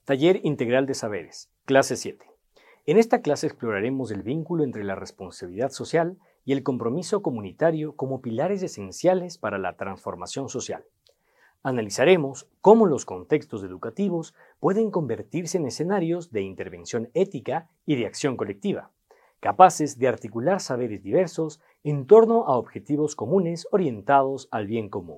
Taller Integral de Saberes, clase 7. En esta clase exploraremos el vínculo entre la responsabilidad social y el compromiso comunitario como pilares esenciales para la transformación social. Analizaremos cómo los contextos educativos pueden convertirse en escenarios de intervención ética y de acción colectiva, capaces de articular saberes diversos en torno a objetivos comunes orientados al bien común.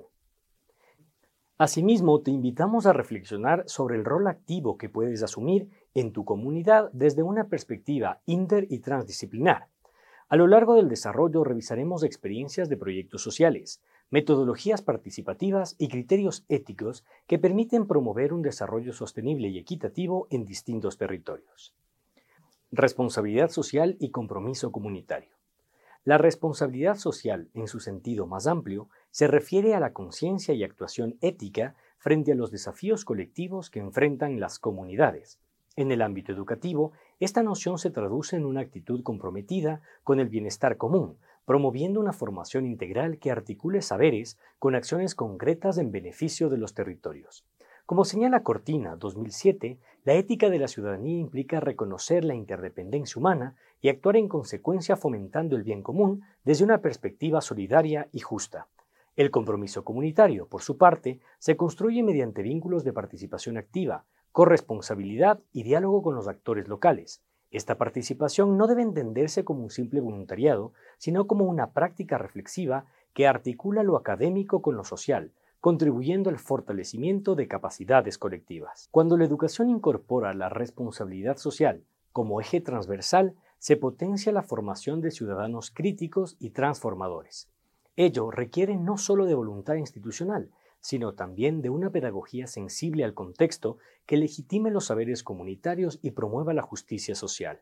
Asimismo, te invitamos a reflexionar sobre el rol activo que puedes asumir en tu comunidad desde una perspectiva inter y transdisciplinar. A lo largo del desarrollo revisaremos experiencias de proyectos sociales, metodologías participativas y criterios éticos que permiten promover un desarrollo sostenible y equitativo en distintos territorios. Responsabilidad social y compromiso comunitario. La responsabilidad social, en su sentido más amplio, se refiere a la conciencia y actuación ética frente a los desafíos colectivos que enfrentan las comunidades. En el ámbito educativo, esta noción se traduce en una actitud comprometida con el bienestar común, promoviendo una formación integral que articule saberes con acciones concretas en beneficio de los territorios. Como señala Cortina, 2007, la ética de la ciudadanía implica reconocer la interdependencia humana y actuar en consecuencia fomentando el bien común desde una perspectiva solidaria y justa. El compromiso comunitario, por su parte, se construye mediante vínculos de participación activa, corresponsabilidad y diálogo con los actores locales. Esta participación no debe entenderse como un simple voluntariado, sino como una práctica reflexiva que articula lo académico con lo social, contribuyendo al fortalecimiento de capacidades colectivas. Cuando la educación incorpora la responsabilidad social como eje transversal, se potencia la formación de ciudadanos críticos y transformadores. Ello requiere no solo de voluntad institucional, sino también de una pedagogía sensible al contexto que legitime los saberes comunitarios y promueva la justicia social.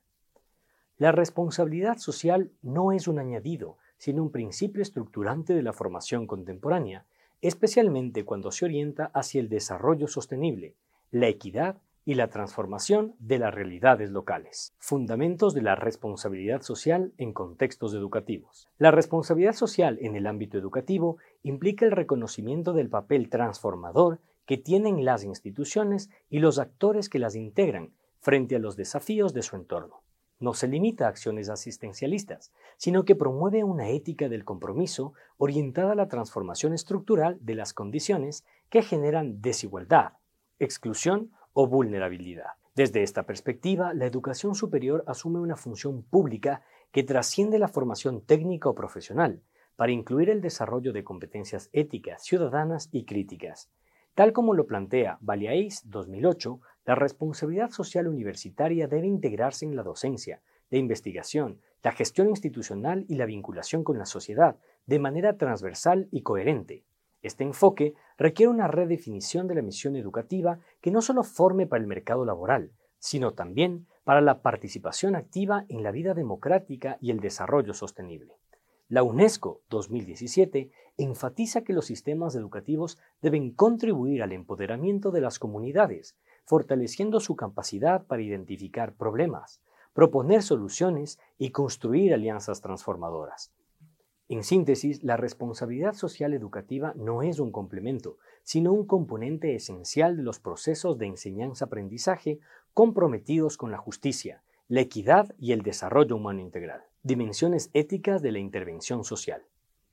La responsabilidad social no es un añadido, sino un principio estructurante de la formación contemporánea, especialmente cuando se orienta hacia el desarrollo sostenible, la equidad y la transformación de las realidades locales. Fundamentos de la responsabilidad social en contextos educativos. La responsabilidad social en el ámbito educativo implica el reconocimiento del papel transformador que tienen las instituciones y los actores que las integran frente a los desafíos de su entorno. No se limita a acciones asistencialistas, sino que promueve una ética del compromiso orientada a la transformación estructural de las condiciones que generan desigualdad, exclusión o vulnerabilidad. Desde esta perspectiva, la educación superior asume una función pública que trasciende la formación técnica o profesional, para incluir el desarrollo de competencias éticas, ciudadanas y críticas. Tal como lo plantea Valiaís 2008, la responsabilidad social universitaria debe integrarse en la docencia, la investigación, la gestión institucional y la vinculación con la sociedad de manera transversal y coherente. Este enfoque requiere una redefinición de la misión educativa que no solo forme para el mercado laboral, sino también para la participación activa en la vida democrática y el desarrollo sostenible. La UNESCO 2017 enfatiza que los sistemas educativos deben contribuir al empoderamiento de las comunidades, fortaleciendo su capacidad para identificar problemas, proponer soluciones y construir alianzas transformadoras. En síntesis, la responsabilidad social educativa no es un complemento, sino un componente esencial de los procesos de enseñanza-aprendizaje comprometidos con la justicia, la equidad y el desarrollo humano integral. Dimensiones éticas de la intervención social.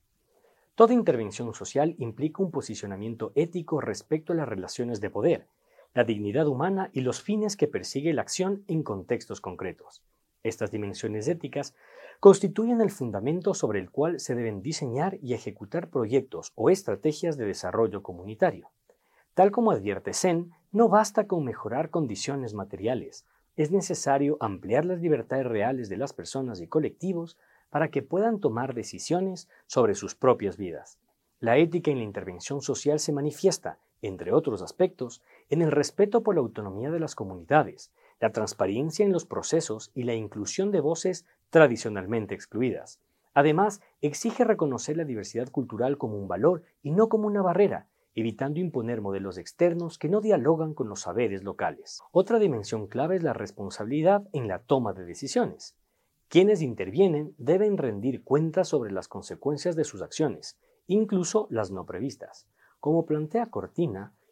Toda intervención social implica un posicionamiento ético respecto a las relaciones de poder, la dignidad humana y los fines que persigue la acción en contextos concretos. Estas dimensiones éticas constituyen el fundamento sobre el cual se deben diseñar y ejecutar proyectos o estrategias de desarrollo comunitario. Tal como advierte Sen, no basta con mejorar condiciones materiales, es necesario ampliar las libertades reales de las personas y colectivos para que puedan tomar decisiones sobre sus propias vidas. La ética en la intervención social se manifiesta, entre otros aspectos, en el respeto por la autonomía de las comunidades, la transparencia en los procesos y la inclusión de voces tradicionalmente excluidas. Además, exige reconocer la diversidad cultural como un valor y no como una barrera, evitando imponer modelos externos que no dialogan con los saberes locales. Otra dimensión clave es la responsabilidad en la toma de decisiones. Quienes intervienen deben rendir cuentas sobre las consecuencias de sus acciones, incluso las no previstas. Como plantea Cortina,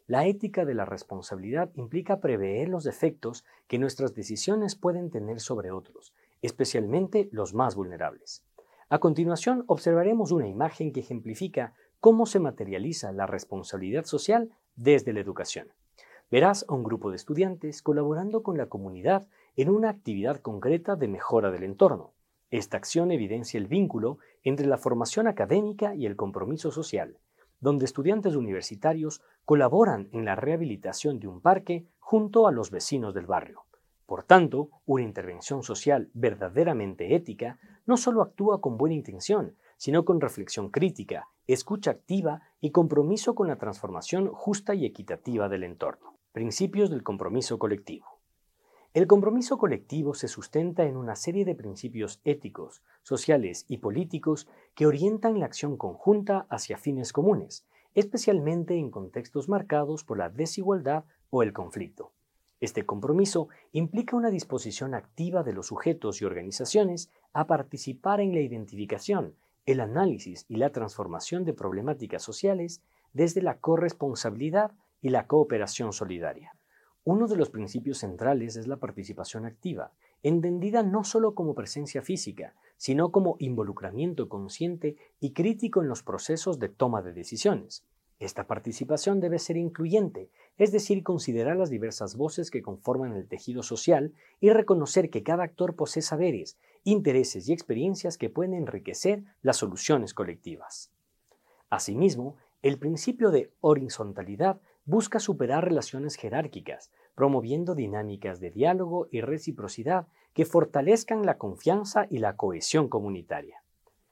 la ética de la responsabilidad implica prever los efectos que nuestras decisiones pueden tener sobre otros, especialmente los más vulnerables. A continuación, observaremos una imagen que ejemplifica cómo se materializa la responsabilidad social desde la educación. Verás a un grupo de estudiantes colaborando con la comunidad en una actividad concreta de mejora del entorno. Esta acción evidencia el vínculo entre la formación académica y el compromiso social, donde estudiantes universitarios colaboran en la rehabilitación de un parque junto a los vecinos del barrio. Por tanto, una intervención social verdaderamente ética no solo actúa con buena intención, sino con reflexión crítica, escucha activa y compromiso con la transformación justa y equitativa del entorno. Principios del compromiso colectivo. El compromiso colectivo se sustenta en una serie de principios éticos, sociales y políticos que orientan la acción conjunta hacia fines comunes, especialmente en contextos marcados por la desigualdad o el conflicto. Este compromiso implica una disposición activa de los sujetos y organizaciones a participar en la identificación, el análisis y la transformación de problemáticas sociales desde la corresponsabilidad y la cooperación solidaria. Uno de los principios centrales es la participación activa, entendida no solo como presencia física, sino como involucramiento consciente y crítico en los procesos de toma de decisiones. Esta participación debe ser incluyente, es decir, considerar las diversas voces que conforman el tejido social y reconocer que cada actor posee saberes, intereses y experiencias que pueden enriquecer las soluciones colectivas. Asimismo, el principio de horizontalidad busca superar relaciones jerárquicas, promoviendo dinámicas de diálogo y reciprocidad que fortalezcan la confianza y la cohesión comunitaria.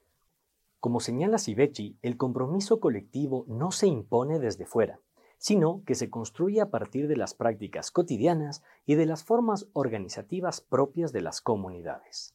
Como señala Cibecci, el compromiso colectivo no se impone desde fuera, sino que se construye a partir de las prácticas cotidianas y de las formas organizativas propias de las comunidades.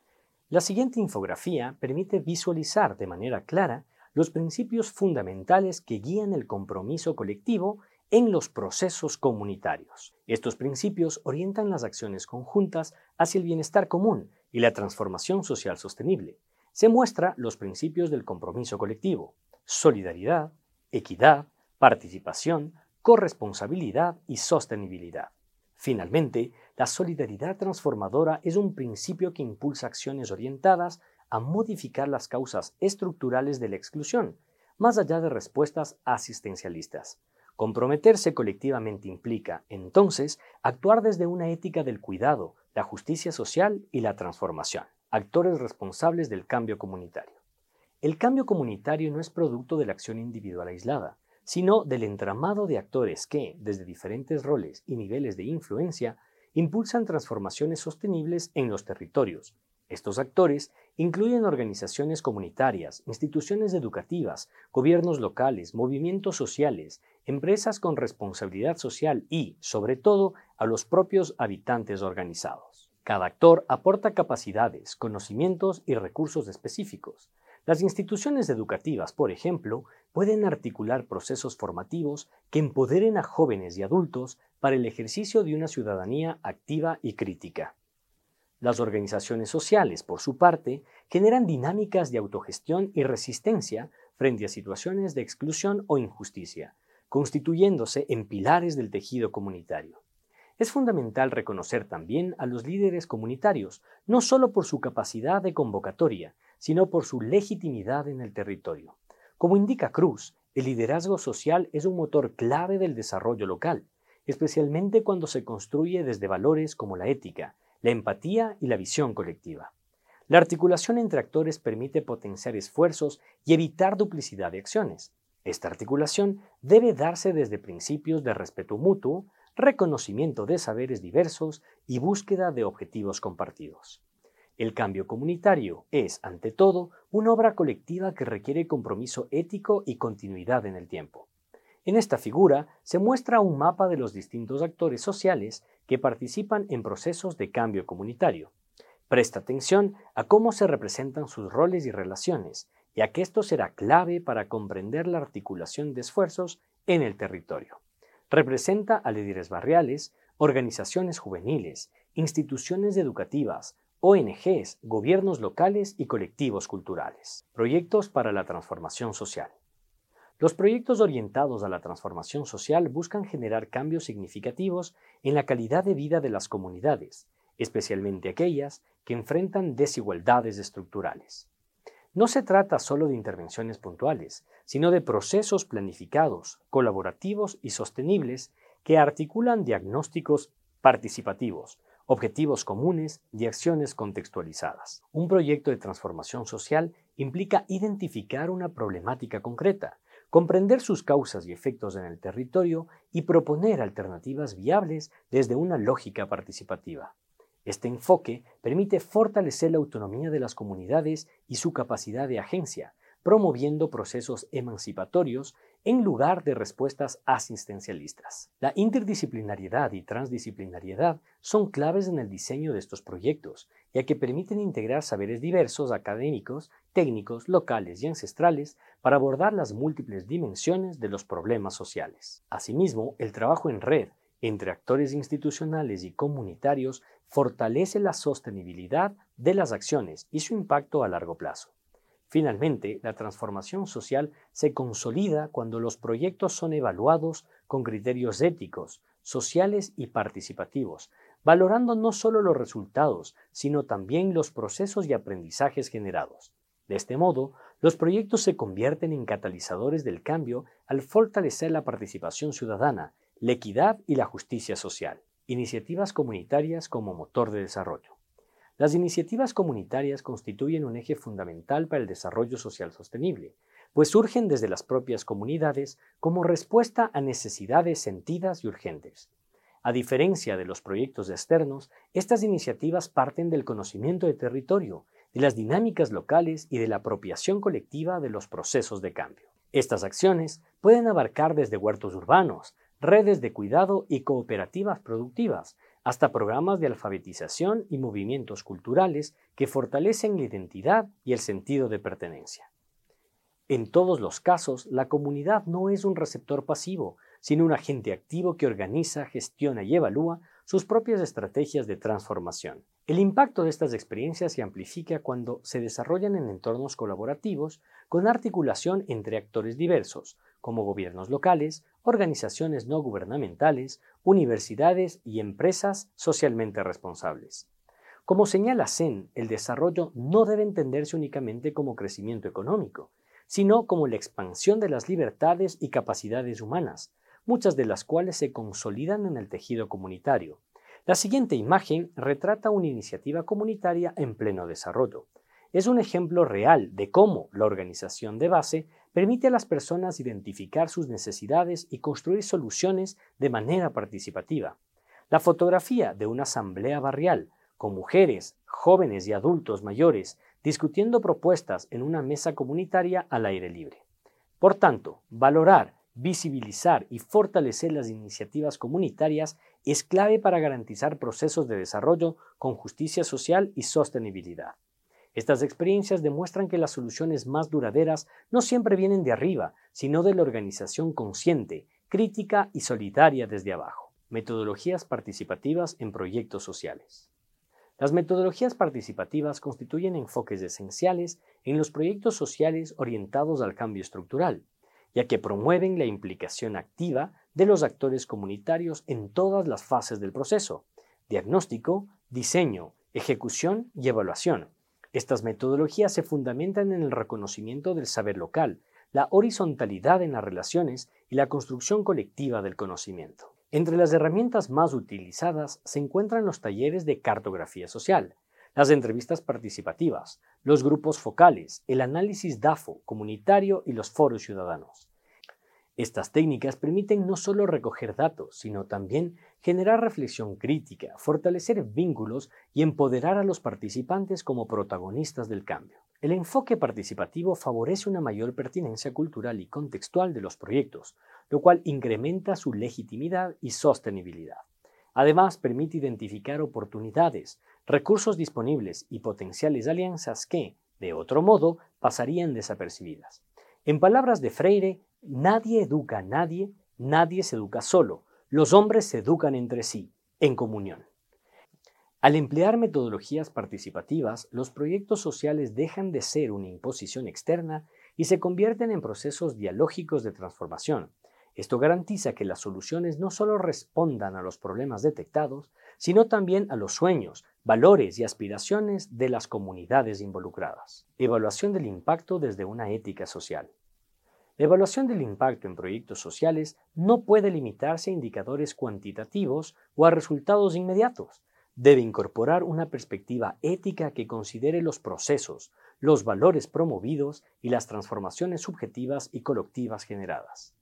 La siguiente infografía permite visualizar de manera clara los principios fundamentales que guían el compromiso colectivo en los procesos comunitarios. Estos principios orientan las acciones conjuntas hacia el bienestar común y la transformación social sostenible. Se muestran los principios del compromiso colectivo: solidaridad, equidad, participación, corresponsabilidad y sostenibilidad. Finalmente, la solidaridad transformadora es un principio que impulsa acciones orientadas a modificar las causas estructurales de la exclusión, más allá de respuestas asistencialistas. Comprometerse colectivamente implica, entonces, actuar desde una ética del cuidado, la justicia social y la transformación. Actores responsables del cambio comunitario. El cambio comunitario no es producto de la acción individual aislada, sino del entramado de actores que, desde diferentes roles y niveles de influencia, impulsan transformaciones sostenibles en los territorios. Estos actores incluyen organizaciones comunitarias, instituciones educativas, gobiernos locales, movimientos sociales, empresas con responsabilidad social y, sobre todo, a los propios habitantes organizados. Cada actor aporta capacidades, conocimientos y recursos específicos. Las instituciones educativas, por ejemplo, pueden articular procesos formativos que empoderen a jóvenes y adultos para el ejercicio de una ciudadanía activa y crítica. Las organizaciones sociales, por su parte, generan dinámicas de autogestión y resistencia frente a situaciones de exclusión o injusticia, constituyéndose en pilares del tejido comunitario. Es fundamental reconocer también a los líderes comunitarios, no solo por su capacidad de convocatoria, sino por su legitimidad en el territorio. Como indica Cruz, el liderazgo social es un motor clave del desarrollo local, especialmente cuando se construye desde valores como la ética, la empatía y la visión colectiva. La articulación entre actores permite potenciar esfuerzos y evitar duplicidad de acciones. Esta articulación debe darse desde principios de respeto mutuo, reconocimiento de saberes diversos y búsqueda de objetivos compartidos. El cambio comunitario es, ante todo, una obra colectiva que requiere compromiso ético y continuidad en el tiempo. En esta figura se muestra un mapa de los distintos actores sociales que participan en procesos de cambio comunitario. Presta atención a cómo se representan sus roles y relaciones, ya que esto será clave para comprender la articulación de esfuerzos en el territorio. Representa a líderes barriales, organizaciones juveniles, instituciones educativas, ONGs, gobiernos locales y colectivos culturales. Proyectos para la transformación social. Los proyectos orientados a la transformación social buscan generar cambios significativos en la calidad de vida de las comunidades, especialmente aquellas que enfrentan desigualdades estructurales. No se trata solo de intervenciones puntuales, sino de procesos planificados, colaborativos y sostenibles que articulan diagnósticos participativos, objetivos comunes y acciones contextualizadas. Un proyecto de transformación social implica identificar una problemática concreta, comprender sus causas y efectos en el territorio y proponer alternativas viables desde una lógica participativa. Este enfoque permite fortalecer la autonomía de las comunidades y su capacidad de agencia, promoviendo procesos emancipatorios en lugar de respuestas asistencialistas. La interdisciplinariedad y transdisciplinariedad son claves en el diseño de estos proyectos, ya que permiten integrar saberes diversos académicos, técnicos, locales y ancestrales para abordar las múltiples dimensiones de los problemas sociales. Asimismo, el trabajo en red entre actores institucionales y comunitarios fortalece la sostenibilidad de las acciones y su impacto a largo plazo. Finalmente, la transformación social se consolida cuando los proyectos son evaluados con criterios éticos, sociales y participativos, valorando no solo los resultados, sino también los procesos y aprendizajes generados. De este modo, los proyectos se convierten en catalizadores del cambio al fortalecer la participación ciudadana, la equidad y la justicia social. Iniciativas comunitarias como motor de desarrollo. Las iniciativas comunitarias constituyen un eje fundamental para el desarrollo social sostenible, pues surgen desde las propias comunidades como respuesta a necesidades sentidas y urgentes. A diferencia de los proyectos externos, estas iniciativas parten del conocimiento de territorio, de las dinámicas locales y de la apropiación colectiva de los procesos de cambio. Estas acciones pueden abarcar desde huertos urbanos, redes de cuidado y cooperativas productivas, hasta programas de alfabetización y movimientos culturales que fortalecen la identidad y el sentido de pertenencia. En todos los casos, la comunidad no es un receptor pasivo, sino un agente activo que organiza, gestiona y evalúa sus propias estrategias de transformación. El impacto de estas experiencias se amplifica cuando se desarrollan en entornos colaborativos con articulación entre actores diversos, como gobiernos locales, organizaciones no gubernamentales, universidades y empresas socialmente responsables. Como señala Sen, el desarrollo no debe entenderse únicamente como crecimiento económico, sino como la expansión de las libertades y capacidades humanas, muchas de las cuales se consolidan en el tejido comunitario. La siguiente imagen retrata una iniciativa comunitaria en pleno desarrollo. Es un ejemplo real de cómo la organización de base permite a las personas identificar sus necesidades y construir soluciones de manera participativa. La fotografía de una asamblea barrial, con mujeres, jóvenes y adultos mayores discutiendo propuestas en una mesa comunitaria al aire libre. Por tanto, valorar, visibilizar y fortalecer las iniciativas comunitarias es clave para garantizar procesos de desarrollo con justicia social y sostenibilidad. Estas experiencias demuestran que las soluciones más duraderas no siempre vienen de arriba, sino de la organización consciente, crítica y solidaria desde abajo. Metodologías participativas en proyectos sociales. Las metodologías participativas constituyen enfoques esenciales en los proyectos sociales orientados al cambio estructural, ya que promueven la implicación activa de los actores comunitarios en todas las fases del proceso: diagnóstico, diseño, ejecución y evaluación. Estas metodologías se fundamentan en el reconocimiento del saber local, la horizontalidad en las relaciones y la construcción colectiva del conocimiento. Entre las herramientas más utilizadas se encuentran los talleres de cartografía social, las entrevistas participativas, los grupos focales, el análisis DAFO comunitario y los foros ciudadanos. Estas técnicas permiten no solo recoger datos, sino también generar reflexión crítica, fortalecer vínculos y empoderar a los participantes como protagonistas del cambio. El enfoque participativo favorece una mayor pertinencia cultural y contextual de los proyectos, lo cual incrementa su legitimidad y sostenibilidad. Además, permite identificar oportunidades, recursos disponibles y potenciales alianzas que, de otro modo, pasarían desapercibidas. En palabras de Freire, nadie educa a nadie, nadie se educa solo. Los hombres se educan entre sí, en comunión. Al emplear metodologías participativas, los proyectos sociales dejan de ser una imposición externa y se convierten en procesos dialógicos de transformación. Esto garantiza que las soluciones no solo respondan a los problemas detectados, sino también a los sueños, valores y aspiraciones de las comunidades involucradas. Evaluación del impacto desde una ética social. La evaluación del impacto en proyectos sociales no puede limitarse a indicadores cuantitativos o a resultados inmediatos. Debe incorporar una perspectiva ética que considere los procesos, los valores promovidos y las transformaciones subjetivas y colectivas generadas.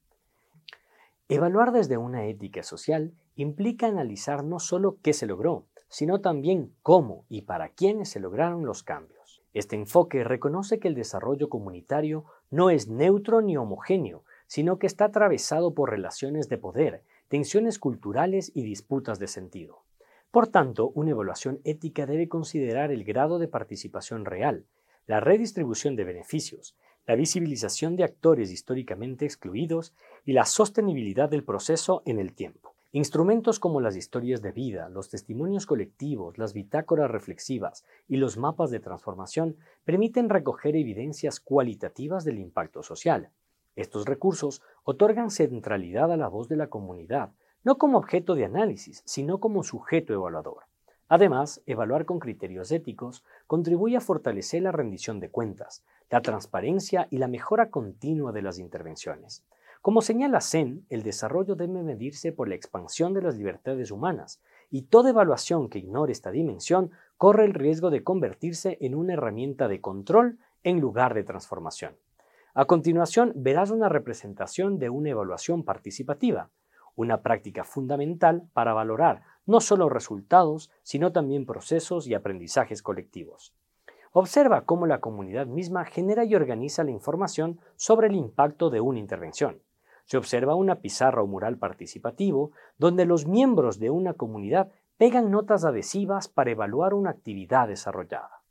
Evaluar desde una ética social implica analizar no solo qué se logró, sino también cómo y para quiénes se lograron los cambios. Este enfoque reconoce que el desarrollo comunitario no es neutro ni homogéneo, sino que está atravesado por relaciones de poder, tensiones culturales y disputas de sentido. Por tanto, una evaluación ética debe considerar el grado de participación real, la redistribución de beneficios, la visibilización de actores históricamente excluidos y la sostenibilidad del proceso en el tiempo. Instrumentos como las historias de vida, los testimonios colectivos, las bitácoras reflexivas y los mapas de transformación permiten recoger evidencias cualitativas del impacto social. Estos recursos otorgan centralidad a la voz de la comunidad, no como objeto de análisis, sino como sujeto evaluador. Además, evaluar con criterios éticos contribuye a fortalecer la rendición de cuentas, la transparencia y la mejora continua de las intervenciones. Como señala Sen, el desarrollo debe medirse por la expansión de las libertades humanas, y toda evaluación que ignore esta dimensión corre el riesgo de convertirse en una herramienta de control en lugar de transformación. A continuación, verás una representación de una evaluación participativa, una práctica fundamental para valorar no solo resultados, sino también procesos y aprendizajes colectivos. Observa cómo la comunidad misma genera y organiza la información sobre el impacto de una intervención. Se observa una pizarra o mural participativo donde los miembros de una comunidad pegan notas adhesivas para evaluar una actividad desarrollada.